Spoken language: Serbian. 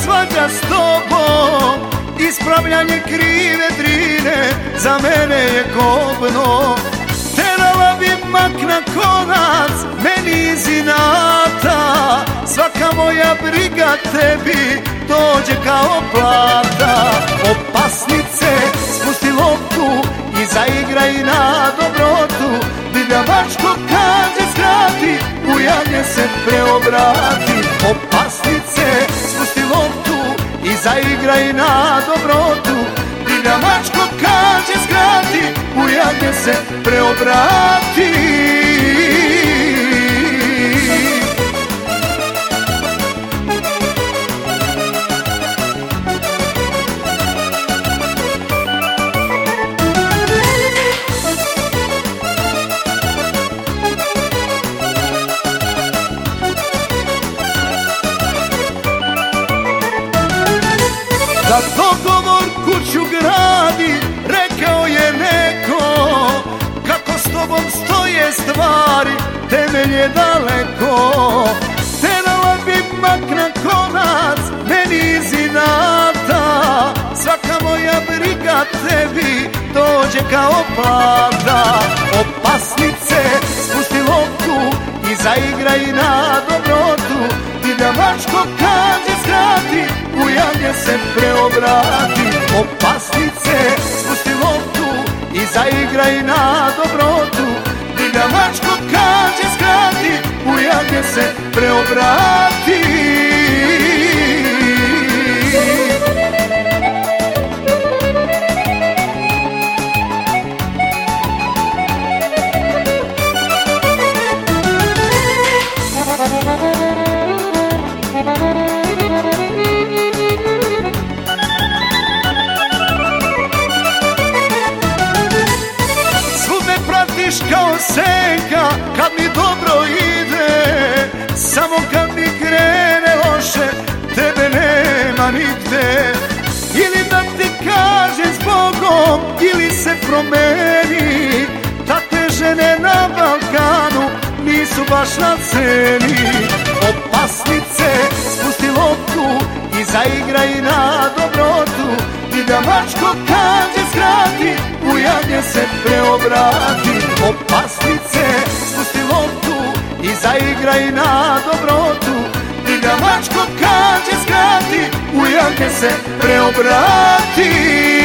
svađa s tobom, ispravljanje krive drine za mene je kobno. Terala bi mak na konac meni iz inata, svaka moja briga tebi dođe kao plata. Opasnice, spusti loptu i zaigraj na dobrotu, divlja mačko kaže skrati, u jagnje se preobrati. Opasnice, spusti loptu i zaigraj na dobrotu, divlja mačko kaže skrati, u jagnje se preobrati. Za dogovor kuću gradi, rekao je neko, kako s tobom stoje stvari, temelj je daleko. Terala bi mak na konac meni iz inata, svaka moja briga tebi dođe kao plata. Opasnice, spusti loptu i zaigraj na dobrotu, divlja mačko kaže skrati, u jagnje se preobrati. Opasnice, spusti loptu i zaigraj na dobrotu, divlja mačko kaže skrati, u jagnje se preobrati. Kao senka kad mi dobro ide, samo kad mi krene loše tebe nema nigde. Ili da ti kažem zbogom ili se promeni, takve žene na Balkanu nisu baš na ceni. Opasnice, spusti loptu i zaigraj na dobrotu, divlja mačko kaže skrati, u jagnje se preobrati. Opasnice, spusti loptu i zaigraj na dobrotu, divlja mačko kaže skrati, u jagnje se preobrati.